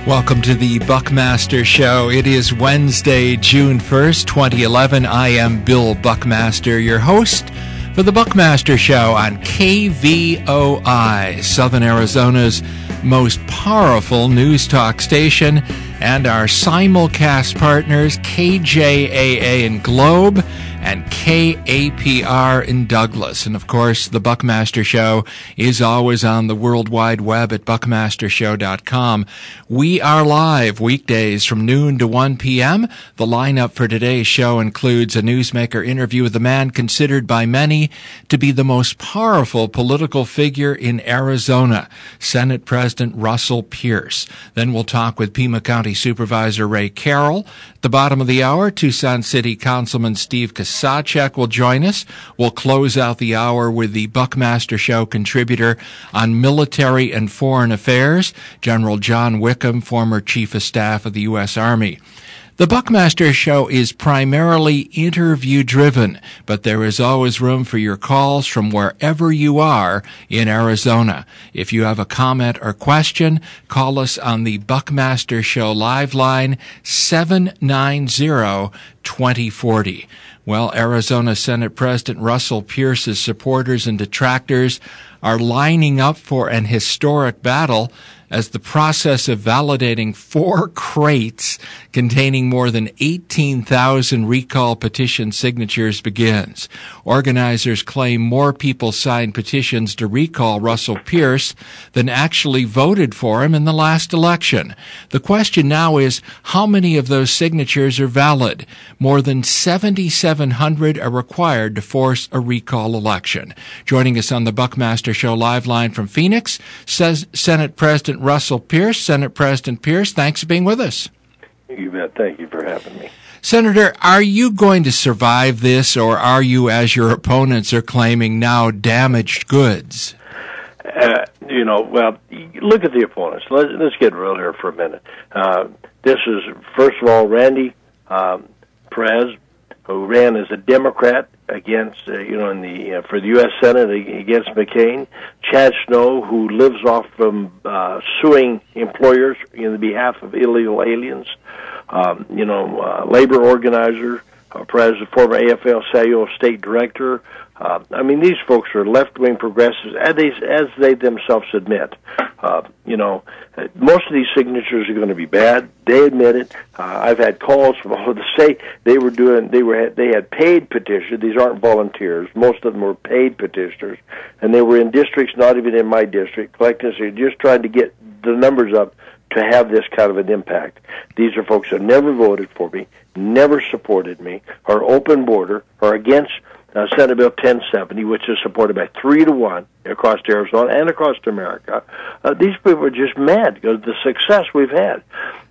Welcome to the Buckmaster Show. It is Wednesday, June 1st, 2011. I am Bill Buckmaster, your host for the Buckmaster Show on KVOI, Southern Arizona's most powerful news talk station, and our simulcast partners, KJAA in Globe and KAPR in Douglas. And of course, the Buckmaster Show is always on the World Wide Web at buckmastershow.com. We are live weekdays from noon to 1 p.m. The lineup for today's show includes a newsmaker interview with the man considered by many to be the most powerful political figure in Arizona, Senate President Russell Pierce. Then we'll talk with Pima County Supervisor Ray Carroll. At the bottom of the hour, Tucson City Councilman Steve Kasachek will join us. We'll close out the hour with the Buckmaster Show contributor on military and foreign affairs, General John Wickham, former Chief of Staff of the U.S. Army. The Buckmaster Show is primarily interview-driven, but there is always room for your calls from wherever you are in Arizona. If you have a comment or question, call us on the Buckmaster Show live line 790-2040. Well, Arizona Senate President Russell Pierce's supporters and detractors are lining up for an historic battle as the process of validating 4 crates containing more than 18,000 recall petition signatures begins. Organizers claim more people signed petitions to recall Russell Pierce than actually voted for him in the last election. The question now is, how many of those signatures are valid? More than 7,700 are required to force a recall election. Joining us on the Buckmaster Show live line from Phoenix, says Senate President Russell Pierce. Senate President Pierce, thanks for being with us. You bet. Thank you for having me. Senator, are you going to survive this, or are you, as your opponents are claiming now, damaged goods? Well, look at the opponents. Let's get real here for a minute. This is, first of all, Randy Perez, who ran as a Democrat against, for the U.S. Senate against McCain. Chad Snow, who lives off from suing employers in the behalf of illegal aliens. Labor organizer, president, former AFL-CIO state director. These folks are left-wing progressives, as they themselves admit. Most of these signatures are going to be bad. They admit it. I've had calls from all of the state. They had paid petitions. These aren't volunteers. Most of them were paid petitioners, and they were in districts not even in my district, collecting, so just trying to get the numbers up to have this kind of an impact. These are folks that never voted for me, never supported me, are open border, are against Senate Bill 1070, which is supported by 3-1 across Arizona and across America. These people are just mad because of the success we've had.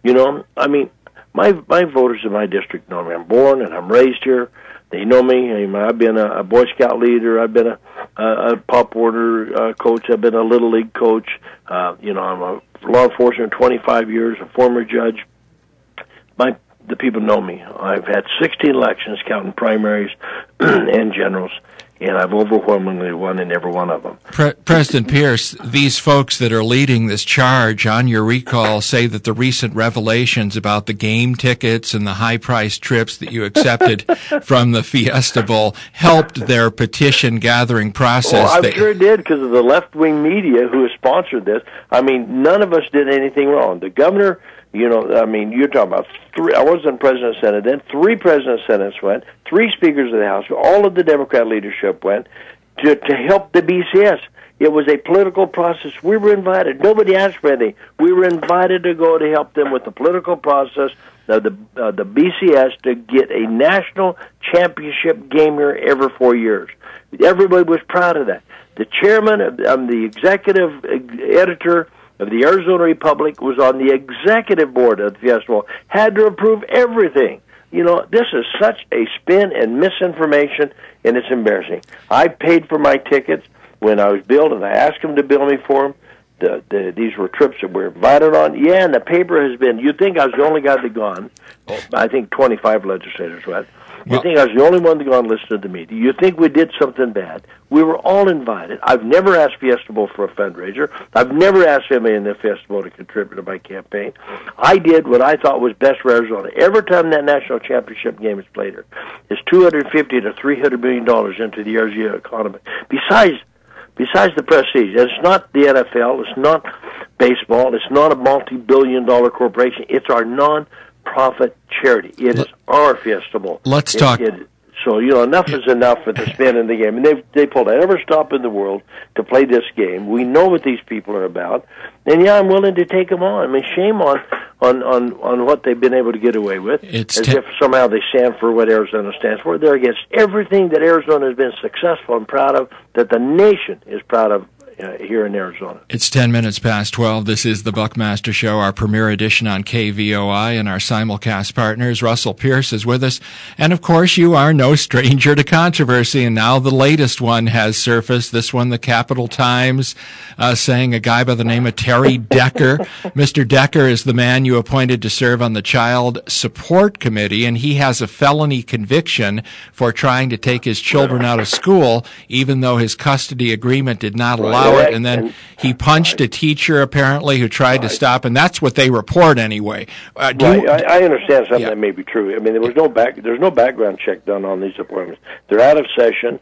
My voters in my district know me. I'm born and I'm raised here. They know me. I've been a Boy Scout leader. I've been a pop order coach. I've been a Little League coach. I'm a law enforcement 25 years, a former judge. The people know me. I've had 16 elections, counting primaries and generals, and I've overwhelmingly won in every one of them. President Pierce, these folks that are leading this charge on your recall say that the recent revelations about the game tickets and the high-priced trips that you accepted from the Fiesta Bowl helped their petition-gathering process. Well, I'm sure it did, because of the left-wing media who has sponsored this. None of us did anything wrong. The governor... you're talking about 3. I wasn't president of the Senate then. 3 presidents of the Senate went. 3 speakers of the House. All of the Democrat leadership went to help the BCS. It was a political process. We were invited. Nobody asked for anything. We were invited to go to help them with the political process of the BCS to get a national championship game here every 4 years. Everybody was proud of that. The chairman, the executive editor of the Arizona Republic was on the executive board of the Fiesta Bowl, had to approve everything. This is such a spin and misinformation, and it's embarrassing. I paid for my tickets when I was billed, and I asked them to bill me for them. These were trips that we were invited on. Yeah, and the paper has been, you'd think I was the only guy that gone. I think 25 legislators went. You think I was the only one to go and listen to the meeting? You think we did something bad? We were all invited. I've never asked Fiesta Bowl for a fundraiser. I've never asked anybody in the Fiesta Bowl to contribute to my campaign. I did what I thought was best for Arizona. Every time that national championship game is played here, it's $250 to $300 million into the Arizona economy. Besides the prestige, and it's not the NFL, it's not baseball, it's not a multi-billion-dollar corporation. It's our non-profit charity. It is our Fiesta Bowl. Let's talk. So, enough is enough for the spin in the game. And they pulled every stop in the world to play this game. We know what these people are about. And, I'm willing to take them on. I mean, shame on what they've been able to get away with. If somehow they stand for what Arizona stands for. They're against everything that Arizona has been successful and proud of, that the nation is proud of here in Arizona. It's 10 minutes past 12. This is the Buckmaster Show, our premiere edition on KVOI, and our simulcast partners. Russell Pierce is with us. And, of course, you are no stranger to controversy, and now the latest one has surfaced. This one, the Capital Times, saying a guy by the name of Terry Decker. Mr. Decker is the man you appointed to serve on the Child Support Committee, and he has a felony conviction for trying to take his children out of school, even though his custody agreement did not allow it, and then he punched a teacher apparently who tried to stop, and that's what they report anyway. I understand something that may be true. I mean, there's no background check done on these appointments. They're out of session.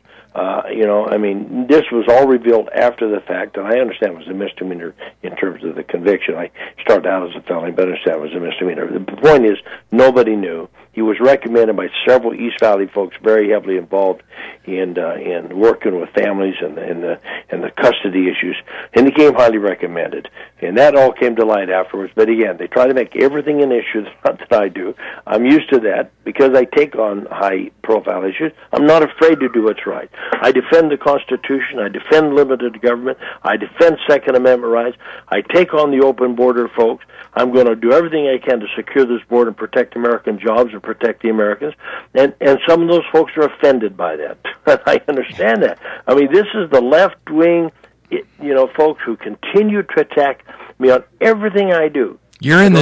This was all revealed after the fact, and I understand it was a misdemeanor in terms of the conviction. I started out as a felony, but I understand it was a misdemeanor. The point is, nobody knew. He was recommended by several East Valley folks very heavily involved in working with families and the custody issues, and he came highly recommended. And that all came to light afterwards. But again, they try to make everything an issue. It's not that I do. I'm used to that because I take on high-profile issues. I'm not afraid to do what's right. I defend the Constitution. I defend limited government. I defend Second Amendment rights. I take on the open border folks. I'm going to do everything I can to secure this border and protect American jobs and protect the Americans. And some of those folks are offended by that. I understand that. I mean, this is the left-wing, folks who continue to attack me on everything I do. You're in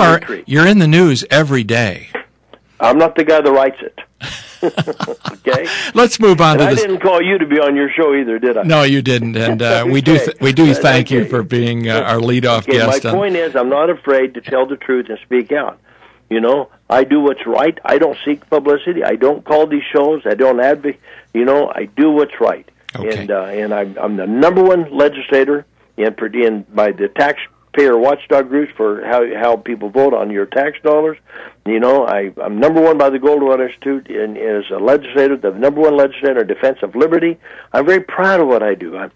the news every day. I'm not the guy that writes it. Okay. Let's move on to this. I didn't call you to be on your show either, did I? No, you didn't. And we do thank you for being our leadoff guest. My point is, I'm not afraid to tell the truth and speak out. I do what's right. I don't seek publicity. I don't call these shows. I don't advocate. I do what's right. Okay. And I'm the number one legislator by the taxpayer watchdog groups for how people vote on your tax dollars. I'm number one by the Goldwater Institute, and as a legislator, the number one legislator in defense of liberty. I'm very proud of what I do. I'm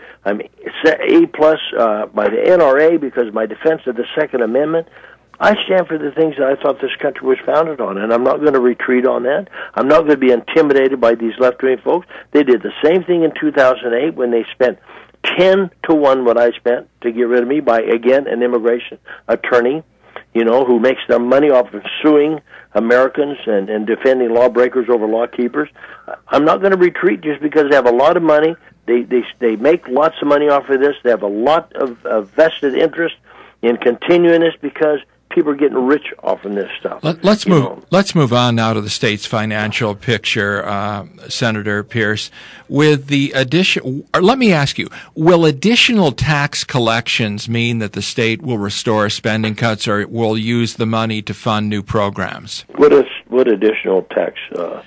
A+ by the NRA because of my defense of the Second Amendment. I stand for the things that I thought this country was founded on, and I'm not going to retreat on that. I'm not going to be intimidated by these left-wing folks. They did the same thing in 2008 when they spent 10 to 1 what I spent to get rid of me by, again, an immigration attorney, who makes their money off of suing Americans and defending lawbreakers over law keepers. I'm not going to retreat just because they have a lot of money. They make lots of money off of this. They have a lot of vested interest in continuing this because people are getting rich off of this stuff. Let's move on now to the state's financial picture, Senator Pierce. With the addition, let me ask you: will additional tax collections mean that the state will restore spending cuts, or will use the money to fund new programs? What additional tax?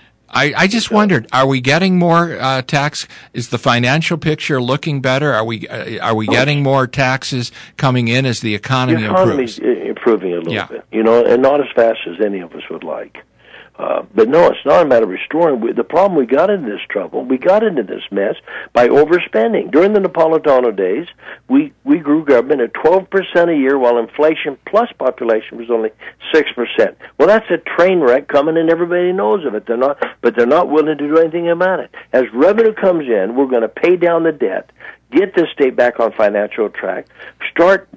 I just wondered: are we getting more tax? Is the financial picture looking better? Are we getting more taxes coming in as the economy improves? The economy's improving a little bit, and not as fast as any of us would like. But no, it's not a matter of restoring. The problem, we got into this mess by overspending. During the Napolitano days, we grew government at 12% a year, while inflation plus population was only 6%. Well, that's a train wreck coming, and everybody knows of it. They're not willing to do anything about it. As revenue comes in, we're going to pay down the debt, get this state back on financial track, start,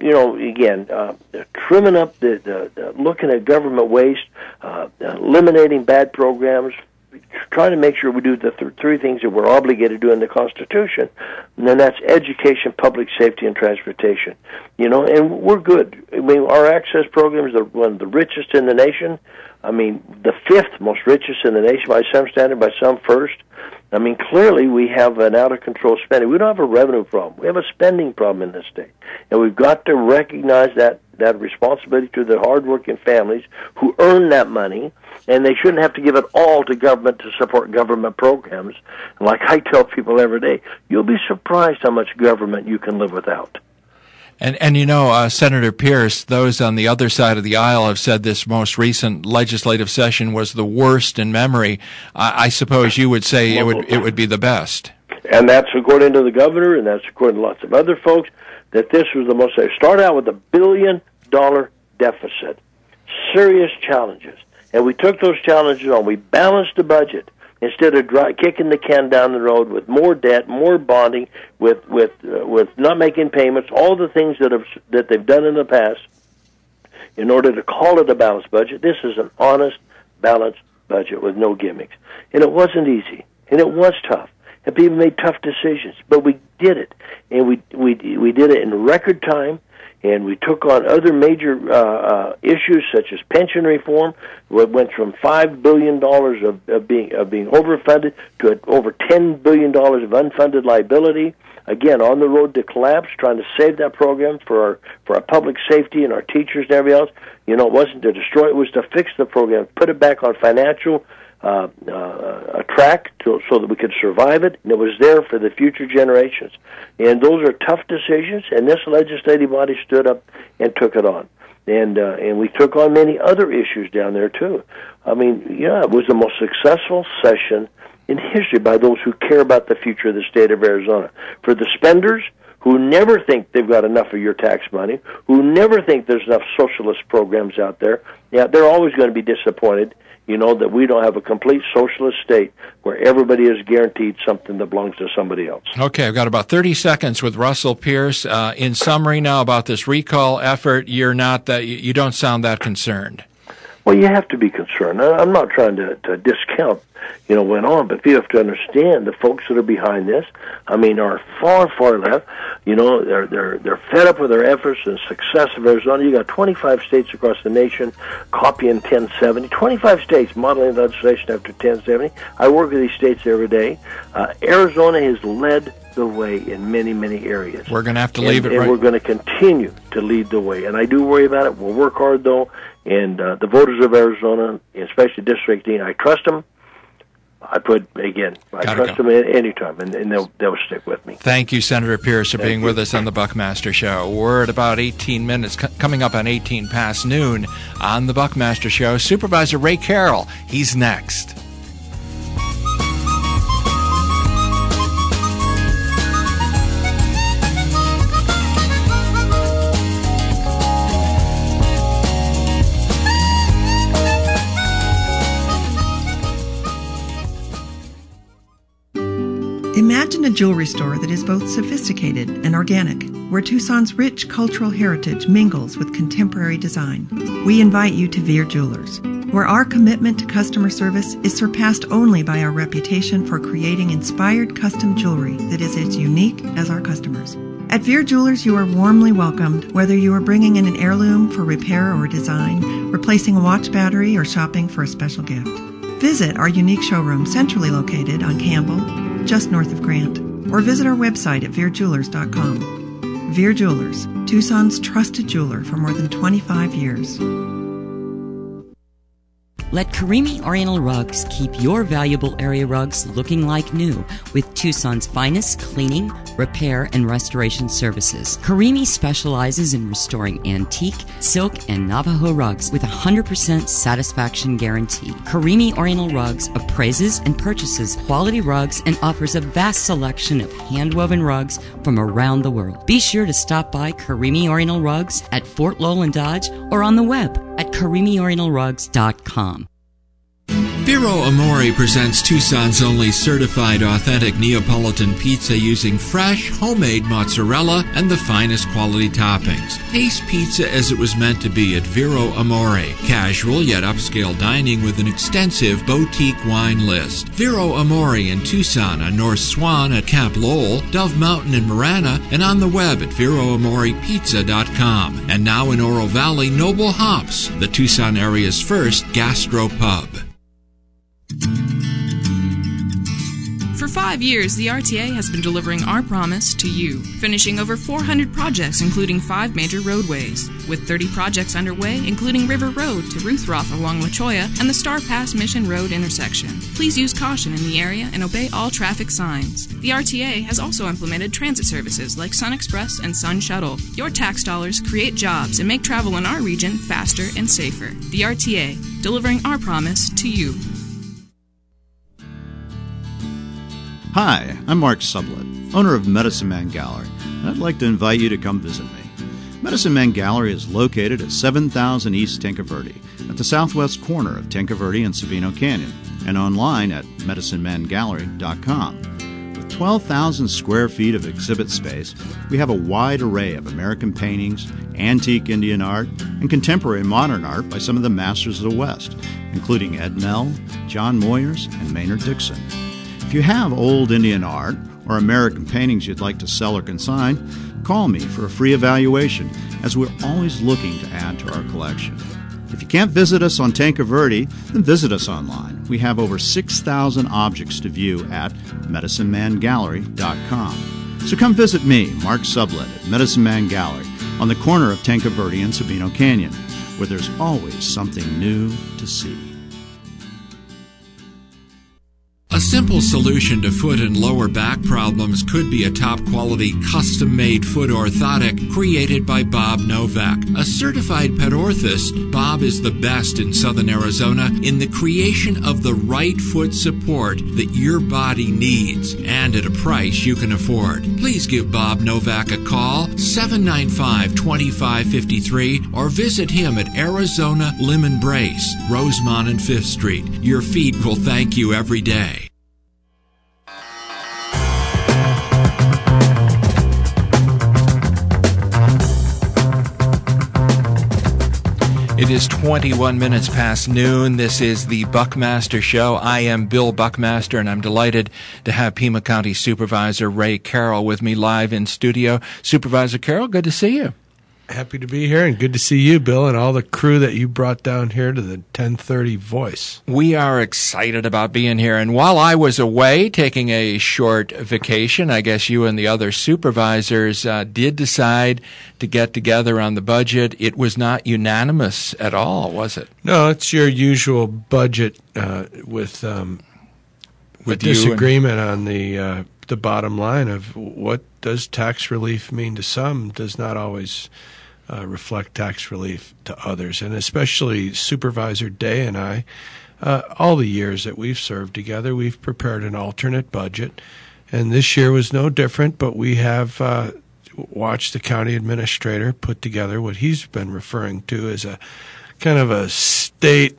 trimming up the looking at government waste, eliminating bad programs, trying to make sure we do the three things that we're obligated to do in the Constitution, and then that's education, public safety, and transportation. And we're good. I mean, our access program is one of the richest in the nation. I mean, the fifth most richest in the nation by some standard, by some first. I mean, clearly we have an out-of-control spending. We don't have a revenue problem. We have a spending problem in this state. And we've got to recognize that responsibility to the hard-working families who earn that money, and they shouldn't have to give it all to government to support government programs. And like I tell people every day, you'll be surprised how much government you can live without. And Senator Pierce, those on the other side of the aisle have said this most recent legislative session was the worst in memory. I suppose you would say it would be the best. And that's according to the governor, and that's according to lots of other folks, that this was the most. They started out with $1 billion deficit, serious challenges. And we took those challenges on. We balanced the budget. Instead of kicking the can down the road with more debt, more bonding, with not making payments, all the things that they've done in the past, in order to call it a balanced budget, this is an honest, balanced budget with no gimmicks. And it wasn't easy, and it was tough, and people made tough decisions, but we did it, and we did it in record time. And we took on other major issues such as pension reform. We went from $5 billion of being overfunded to over $10 billion of unfunded liability. Again, on the road to collapse, trying to save that program for our public safety and our teachers and everybody else. It wasn't to destroy it; it was to fix the program, put it back on financial track so that we could survive it, and it was there for the future generations. And those are tough decisions, and this legislative body stood up and took it on. And we took on many other issues down there, too. I mean, it was the most successful session in history by those who care about the future of the state of Arizona. For the spenders, who never think they've got enough of your tax money, who never think there's enough socialist programs out there, they're always going to be disappointed, that we don't have a complete socialist state where everybody is guaranteed something that belongs to somebody else. Okay, I've got about 30 seconds with Russell Pierce. In summary now about this recall effort, you don't sound that concerned. Well, you have to be concerned. I'm not trying to discount, went on, but you have to understand the folks that are behind this, are far, far left. They're fed up with their efforts and success of Arizona. You got 25 states across the nation copying 1070. 25 states modeling legislation after 1070. I work with these states every day. Arizona has led the way in many, many areas. We're going to have to leave it right. And we're going to continue to lead the way. And I do worry about it. We'll work hard, though. And the voters of Arizona, especially District 18, I trust them. I trust them any time, and they'll stick with me. Thank you, Senator Pierce, for being with us on the Buckmaster Show. We're at about 18 minutes, coming up on 18 past noon on the Buckmaster Show. Supervisor Ray Carroll, he's next. Imagine a jewelry store that is both sophisticated and organic, where Tucson's rich cultural heritage mingles with contemporary design. We invite you to Veer Jewelers, where our commitment to customer service is surpassed only by our reputation for creating inspired custom jewelry that is as unique as our customers. At Veer Jewelers, you are warmly welcomed, whether you are bringing in an heirloom for repair or design, replacing a watch battery, or shopping for a special gift. Visit our unique showroom centrally located on Campbell, just north of Grant, or visit our website at veerjewelers.com. Veer Jewelers, Tucson's trusted jeweler for more than 25 years. Let Karimi Oriental Rugs keep your valuable area rugs looking like new with Tucson's finest cleaning, repair, and restoration services. Karimi specializes in restoring antique, silk, and Navajo rugs with a 100% satisfaction guarantee. Karimi Oriental Rugs appraises and purchases quality rugs and offers a vast selection of hand-woven rugs from around the world. Be sure to stop by Karimi Oriental Rugs at Fort Lowell and Dodge or on the web at KarimiOrientalRugs.com. Vero Amore presents Tucson's only certified authentic Neapolitan pizza using fresh, homemade mozzarella and the finest quality toppings. Taste pizza as it was meant to be at Vero Amore. Casual yet upscale dining with an extensive boutique wine list. Vero Amore in Tucson, on North Swan at Camp Lowell, Dove Mountain in Marana, and on the web at VeroAmorePizza.com. And now in Oro Valley, Noble Hops, the Tucson area's first gastro pub. For 5 years, the RTA has been delivering our promise to you, finishing over 400 projects, including 5 major roadways. With 30 projects underway, including River Road to Ruthroth along La Cholla and the Star Pass Mission Road intersection. Please use caution in the area and obey all traffic signs. The RTA has also implemented transit services like Sun Express and Sun Shuttle. Your tax dollars create jobs and make travel in our region faster and safer. The RTA, delivering our promise to you. Hi, I'm Mark Sublett, owner of Medicine Man Gallery, and I'd like to invite you to come visit me. Medicine Man Gallery is located at 7000 East Tinca Verde, at the southwest corner of Tinca Verde and Sabino Canyon, and online at medicinemangallery.com. With 12,000 square feet of exhibit space, we have a wide array of American paintings, antique Indian art, and contemporary modern art by some of the masters of the West, including Ed Mell, John Moyers, and Maynard Dixon. If you have old Indian art or American paintings you'd like to sell or consign, call me for a free evaluation, as we're always looking to add to our collection. If you can't visit us on Tinca Verde, then visit us online. We have over 6,000 objects to view at medicinemangallery.com. So come visit me, Mark Sublett, at Medicine Man Gallery on the corner of Tinca Verde and Sabino Canyon, where there's always something new to see. A simple solution to foot and lower back problems could be a top-quality, custom-made foot orthotic created by Bob Novak. A certified pet orthist, Bob is the best in Southern Arizona in the creation of the right foot support that your body needs, and at a price you can afford. Please give Bob Novak a call, 795-2553, or visit him at Arizona Lemon Brace, Rosemont and 5th Street. Your feet will thank you every day. It is 21 minutes past noon. This is the Buckmaster Show. I am Bill Buckmaster, and I'm delighted to have Pima County Supervisor Ray Carroll with me live in studio. Supervisor Carroll, good to see you. Happy to be here, and good to see you, Bill, and all the crew that you brought down here to the 1030 Voice. We are excited about being here, and while I was away taking a short vacation, I guess you and the other supervisors did decide to get together on the budget. It was not unanimous at all, was it? No, it's your usual budget with disagreement on the bottom line of what does tax relief mean to some does not always reflect tax relief to others. And especially Supervisor Day and I, all the years that we've served together, we've prepared an alternate budget. And this year was no different, but we have watched the county administrator put together what he's been referring to as a kind of a state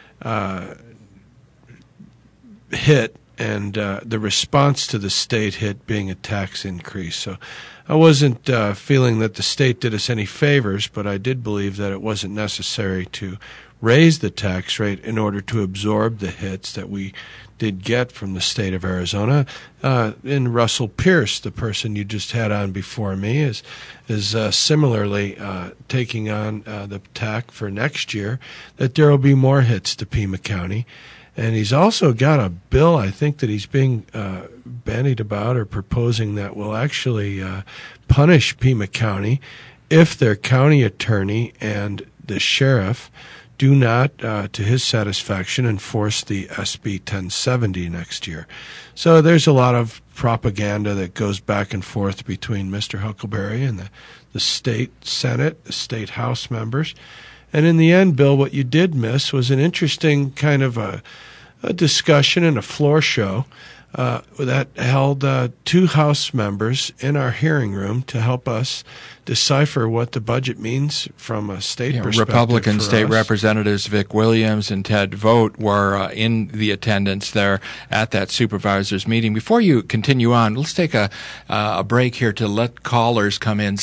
hit, and the response to the state hit being a tax increase. So I wasn't feeling that the state did us any favors, but I did believe that it wasn't necessary to raise the tax rate in order to absorb the hits that we did get from the state of Arizona. And Russell Pierce, the person you just had on before me, is similarly taking on the tack for next year, that there will be more hits to Pima County. And he's also got a bill, I think, that he's being bandied about or proposing that will actually punish Pima County if their county attorney and the sheriff do not, to his satisfaction, enforce the SB 1070 next year. So there's a lot of propaganda that goes back and forth between Mr. Huckleberry and the state Senate, the state House members. And in the end, Bill, what you did miss was an interesting kind of a discussion and a floor show that held 2 House members in our hearing room to help us decipher what the budget means from a state perspective. Republican for state us. Representatives Vic Williams and Ted Vogt were in the attendance there at that supervisors meeting. Before you continue on, let's take a break here to let callers come in.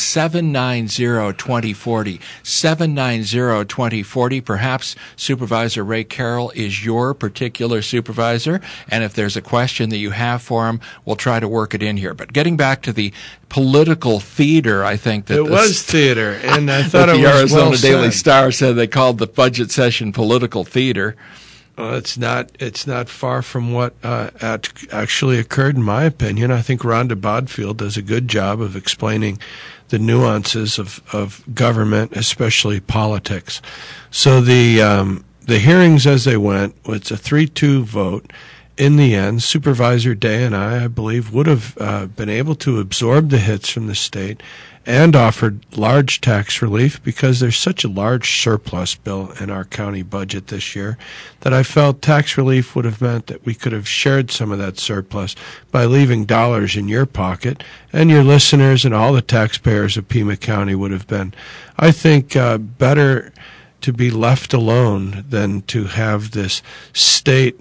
790-2040. 790-2040. Perhaps Supervisor Ray Carroll is your particular supervisor, and if there's a question that you have for him, we'll try to work it in here. But getting back to the political theater, I think that it was theater, and I thought the it was Arizona well Daily said. Star said they called the budget session political theater. It's not far from what actually occurred, in my opinion. I think Rhonda Bodfield does a good job of explaining the nuances of government, especially politics. So the hearings as they went, it's a 3-2 vote. In the end, Supervisor Day and I believe, would have been able to absorb the hits from the state and offered large tax relief because there's such a large surplus bill in our county budget this year that I felt tax relief would have meant that we could have shared some of that surplus by leaving dollars in your pocket, and your listeners and all the taxpayers of Pima County would have been, I think, better to be left alone than to have this state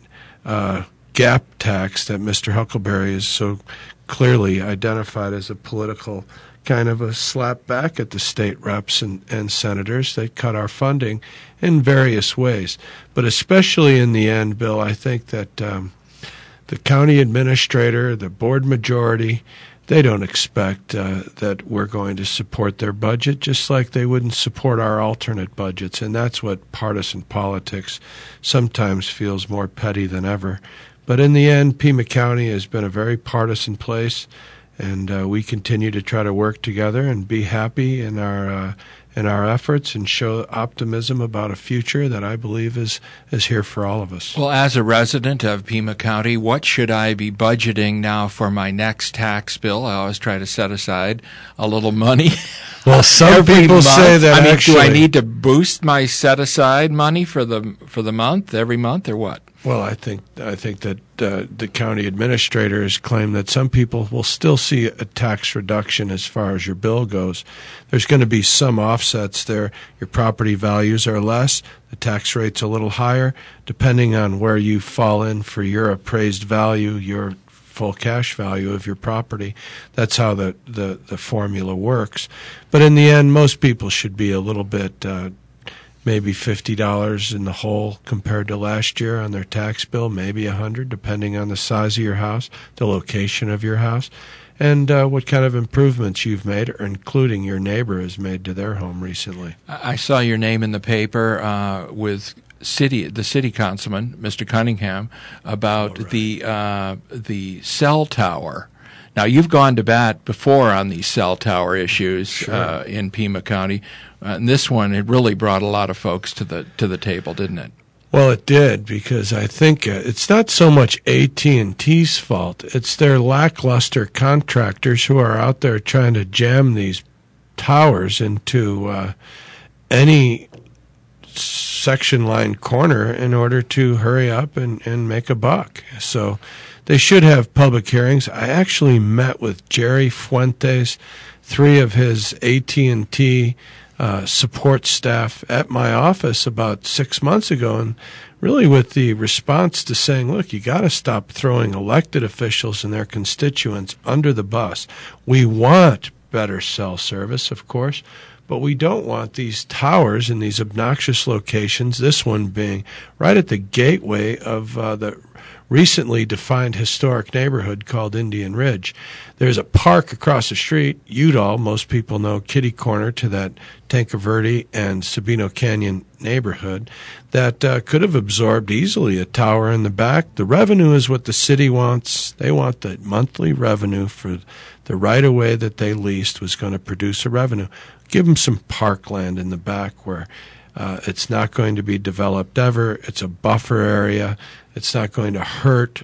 gap tax that Mr. Huckleberry is so clearly identified as a political kind of a slap back at the state reps and senators. They cut our funding in various ways. But especially in the end, Bill, I think that the county administrator, the board majority, they don't expect that we're going to support their budget, just like they wouldn't support our alternate budgets. And that's what partisan politics sometimes feels more petty than ever. But in the end, Pima County has been a very partisan place, and we continue to try to work together and be happy in our efforts and show optimism about a future that I believe is here for all of us. Well, as a resident of Pima County, what should I be budgeting now for my next tax bill? I always try to set aside a little money. Well, some people say that do I need to boost my set-aside money for the month, every month, or what? Well, I think that the county administrators claim that some people will still see a tax reduction as far as your bill goes. There's going to be some offsets there. Your property values are less. The tax rate's a little higher, depending on where you fall in for your appraised value, your full cash value of your property. That's how the formula works. But in the end, most people should be a little bit maybe $50 in the hole compared to last year on their tax bill, maybe $100, depending on the size of your house, the location of your house, and what kind of improvements you've made, or including your neighbor has made to their home recently. I saw your name in the paper with the city councilman, Mr. Cunningham, about the cell tower. Now, you've gone to bat before on these cell tower issues. Sure. In Pima County. And this one, it really brought a lot of folks to the table, didn't it? Well, it did, because I think it's not so much AT&T's fault. It's their lackluster contractors who are out there trying to jam these towers into any section line corner in order to hurry up and make a buck. So they should have public hearings. I actually met with Jerry Fuentes, 3 of his AT&T support staff at my office about 6 months ago, and really with the response to saying, look, you got to stop throwing elected officials and their constituents under the bus. We want better cell service, of course, but we don't want these towers in these obnoxious locations, this one being right at the gateway of the recently defined historic neighborhood called Indian Ridge. There's a park across the street, Udall, most people know, kitty corner to that Tanque Verde and Sabino Canyon neighborhood, that could have absorbed easily a tower in the back. The revenue is what the city wants. They want the monthly revenue for the right-of-way that they leased was going to produce a revenue. Give them some parkland in the back where it's not going to be developed ever. It's a buffer area. It's not going to hurt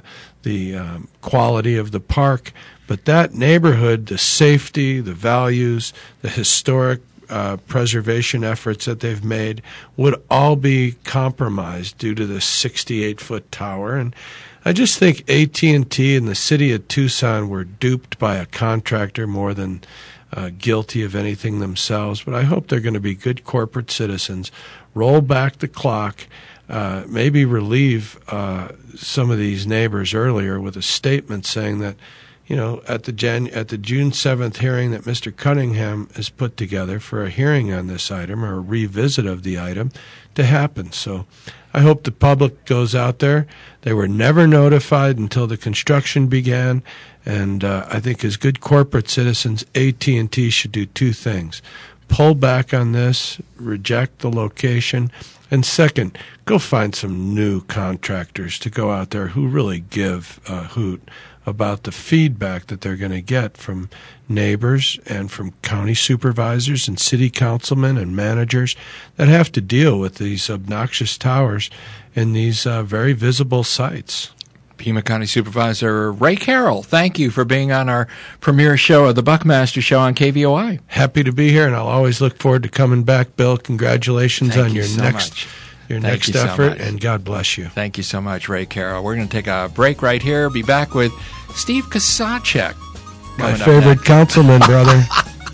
the quality of the park. But that neighborhood, the safety, the values, the historic preservation efforts that they've made would all be compromised due to the 68-foot tower. And I just think AT&T and the city of Tucson were duped by a contractor more than guilty of anything themselves. But I hope they're going to be good corporate citizens, roll back the clock, maybe relieve some of these neighbors earlier with a statement saying that, you know, at the June 7th hearing that Mr. Cunningham has put together for a hearing on this item, or a revisit of the item, to happen. So I hope the public goes out there. They were never notified until the construction began, and I think as good corporate citizens, AT&T should do two things: pull back on this, reject the location, and second, go find some new contractors to go out there who really give a hoot about the feedback that they're going to get from neighbors and from county supervisors and city councilmen and managers that have to deal with these obnoxious towers in these very visible sites. Pima County Supervisor Ray Carroll, thank you for being on our premiere show of the Buckmaster Show on KVOI. Happy to be here, and I'll always look forward to coming back, Bill. Congratulations on your next effort, and God bless you. Thank you so much, Ray Carroll. We're going to take a break right here. Be back with Steve Kasacek. My favorite councilman, brother.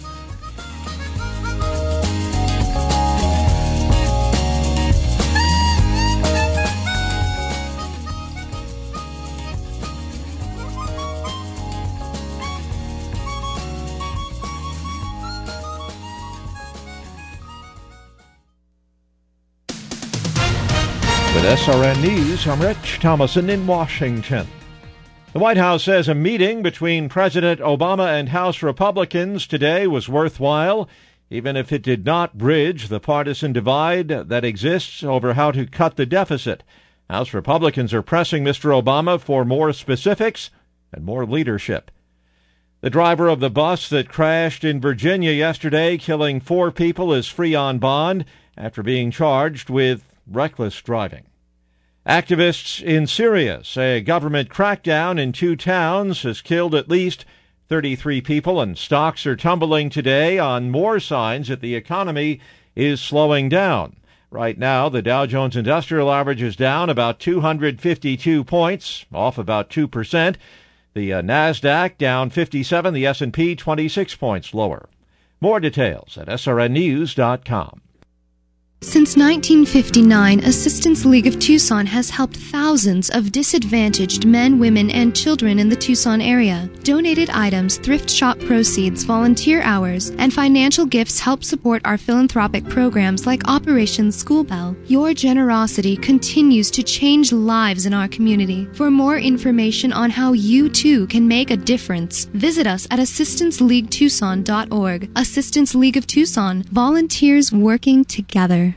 With SRN News, I'm Rich Thomason in Washington. The White House says a meeting between President Obama and House Republicans today was worthwhile, even if it did not bridge the partisan divide that exists over how to cut the deficit. House Republicans are pressing Mr. Obama for more specifics and more leadership. The driver of the bus that crashed in Virginia yesterday, killing 4 people, is free on bond after being charged with reckless driving. Activists in Syria say a government crackdown in 2 towns has killed at least 33 people, and stocks are tumbling today on more signs that the economy is slowing down. Right now, the Dow Jones Industrial Average is down about 252 points, off about 2%. The NASDAQ down 57, the S&P 26 points lower. More details at srnnews.com. Since 1959, Assistance League of Tucson has helped thousands of disadvantaged men, women, and children in the Tucson area. Donated items, thrift shop proceeds, volunteer hours, and financial gifts help support our philanthropic programs like Operation School Bell. Your generosity continues to change lives in our community. For more information on how you too can make a difference, visit us at assistanceleaguetucson.org. Assistance League of Tucson, volunteers working together.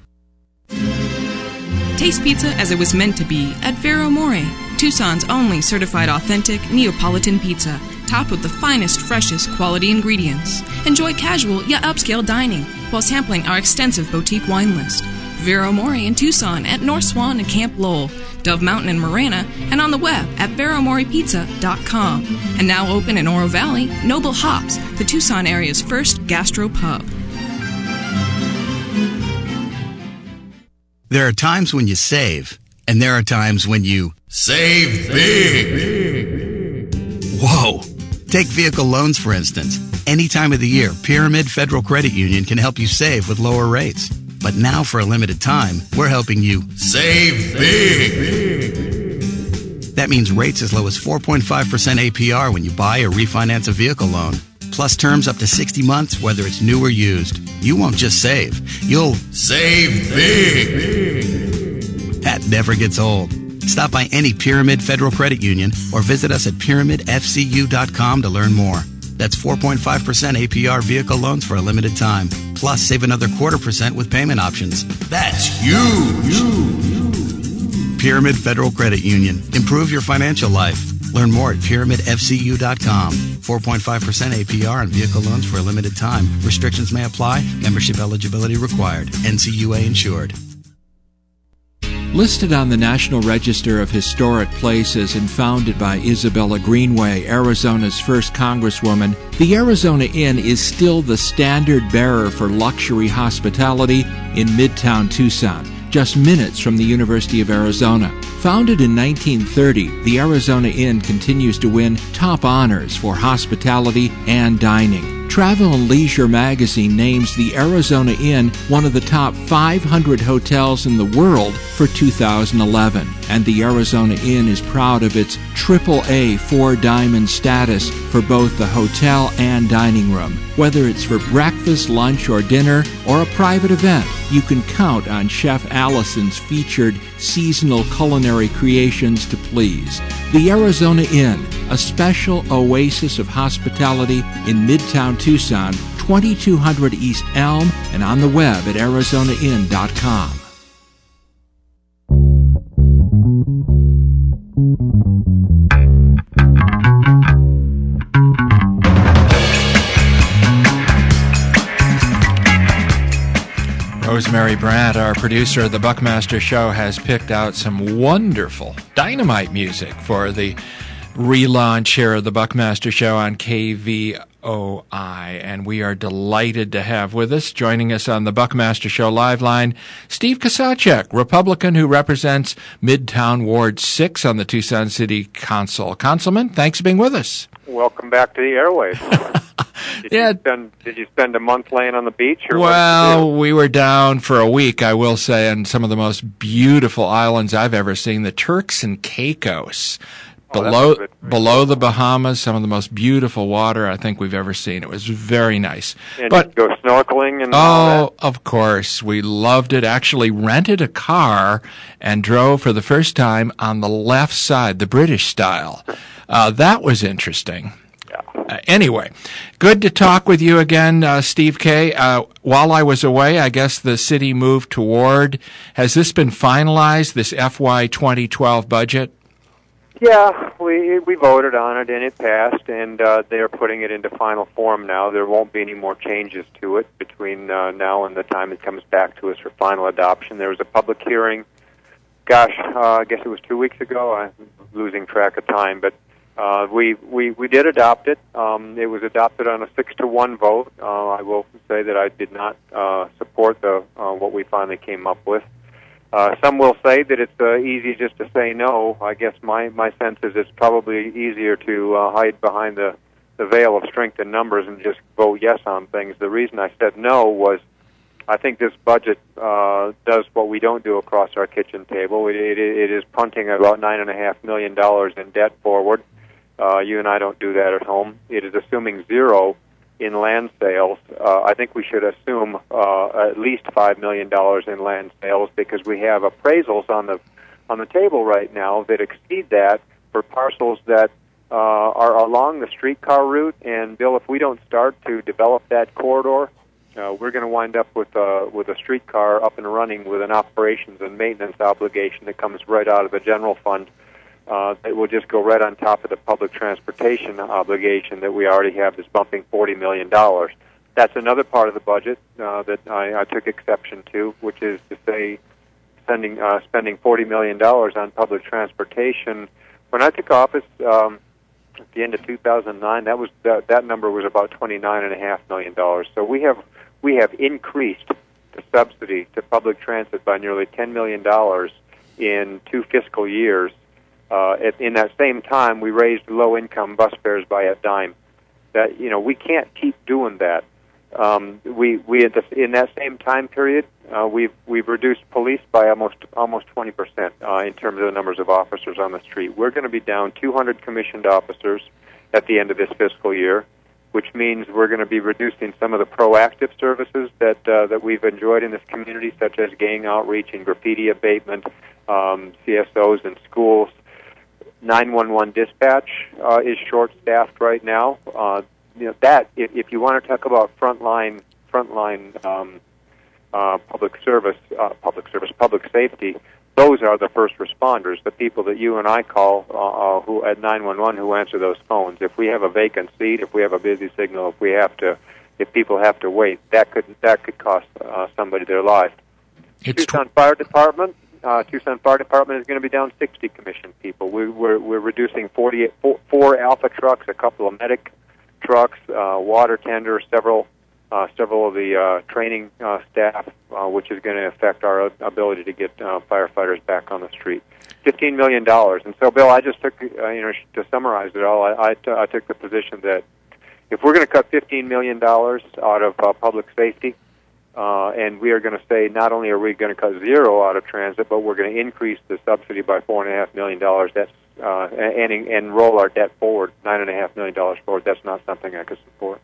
Taste pizza as it was meant to be at Vero More, Tucson's only certified authentic Neapolitan pizza, topped with the finest, freshest quality ingredients. Enjoy casual yet upscale dining while sampling our extensive boutique wine list. Vero More in Tucson at North Swan and Camp Lowell, Dove Mountain and Marana, and on the web at veromorepizza.com. And now open in Oro Valley, Noble Hops, the Tucson area's first gastro pub. There are times when you save, and there are times when you save big. Whoa! Take vehicle loans, for instance. Any time of the year, Pyramid Federal Credit Union can help you save with lower rates. But now, for a limited time, we're helping you save big. That means rates as low as 4.5% APR when you buy or refinance a vehicle loan. Plus terms up to 60 months, whether it's new or used. You won't just save. You'll save big. That never gets old. Stop by any Pyramid Federal Credit Union or visit us at pyramidfcu.com to learn more. That's 4.5% APR vehicle loans for a limited time. Plus, save another 0.25% with payment options. That's huge. Pyramid Federal Credit Union. Improve your financial life. Learn more at pyramidfcu.com. 4.5% APR on vehicle loans for a limited time. Restrictions may apply. Membership eligibility required. NCUA insured. Listed on the National Register of Historic Places and founded by Isabella Greenway, Arizona's first congresswoman, the Arizona Inn is still the standard bearer for luxury hospitality in Midtown Tucson, just minutes from the University of Arizona. Founded in 1930, the Arizona Inn continues to win top honors for hospitality and dining. Travel and Leisure magazine names the Arizona Inn one of the top 500 hotels in the world for 2011. And the Arizona Inn is proud of its AAA 4-diamond status for both the hotel and dining room. Whether it's for breakfast, lunch, or dinner, or a private event, you can count on Chef Allison's featured seasonal culinary creations to please. The Arizona Inn, a special oasis of hospitality in Midtown Tucson, 2200 East Elm, and on the web at arizonainn.com. Rosemary Brandt, our producer of the Buckmaster Show, has picked out some wonderful dynamite music for the relaunch here of the Buckmaster Show on KVOI, and we are delighted to have with us, joining us on the Buckmaster Show live line, Steve Kusacek, Republican who represents Midtown Ward 6 on the Tucson City Council. Councilman, thanks for being with us. Welcome back to the airways. Did you spend a month laying on the beach? Or well, we were down for a week, I will say, on some of the most beautiful islands I've ever seen, the Turks and Caicos. Below the Bahamas, some of the most beautiful water I think we've ever seen. It was very nice. And but go snorkeling and all that? Of course. We loved it. Actually rented a car and drove for the first time on the left side, the British style. That was interesting. Anyway, good to talk with you again, Steve K. While I was away, I guess the city moved toward, has this been finalized, this FY 2012 budget? Yeah, we voted on it and it passed, and they're putting it into final form now. There won't be any more changes to it between now and the time it comes back to us for final adoption. There was a public hearing, I guess it was 2 weeks ago. I'm losing track of time, but we did adopt it. It was adopted on a 6-1 vote. I will say that I did not support what we finally came up with. Some will say that it's easy just to say no. I guess my sense is it's probably easier to hide behind the veil of strength in numbers and just vote yes on things. The reason I said no was I think this budget does what we don't do across our kitchen table. It is punting about $9.5 million in debt forward. You and I don't do that at home. It is assuming zero in land sales. I think we should assume at least $5 million in land sales because we have appraisals on the table right now that exceed that for parcels that are along the streetcar route. And Bill, if we don't start to develop that corridor, we're going to wind up with a streetcar up and running with an operations and maintenance obligation that comes right out of the general fund. It will just go right on top of the public transportation obligation that we already have that's bumping $40 million. That's another part of the budget that I took exception to, which is to say spending $40 million on public transportation. When I took office at the end of 2009, that number was about $29.5 million. So we have increased the subsidy to public transit by nearly $10 million in 2 fiscal years. In that same time, we raised low-income bus fares by a dime. That we can't keep doing that. In that same time period, we've reduced police by almost 20% in terms of the numbers of officers on the street. We're going to be down 200 commissioned officers at the end of this fiscal year, which means we're going to be reducing some of the proactive services that we've enjoyed in this community, such as gang outreach and graffiti abatement, CSOs in schools. 911 dispatch is short-staffed right now. That if you want to talk about frontline public safety, those are the first responders, the people that you and I call who at 911 who answer those phones. If we have a vacant seat, if we have a busy signal, if people have to wait, that could cost somebody their life. Tucson Fire Department, Tucson Fire Department is going to be down 60 commissioned people. We're reducing 4 Alpha trucks, a couple of medic trucks, water tenders, several of the training staff, which is going to affect our ability to get firefighters back on the street. $15 million. And so, Bill, I just took, to summarize it all, I took the position that if we're going to cut $15 million out of public safety, and we are going to say not only are we going to cut zero out of transit, but we're going to increase the subsidy by $4.5 million. That's and roll our debt forward $9.5 million forward. That's not something I could support.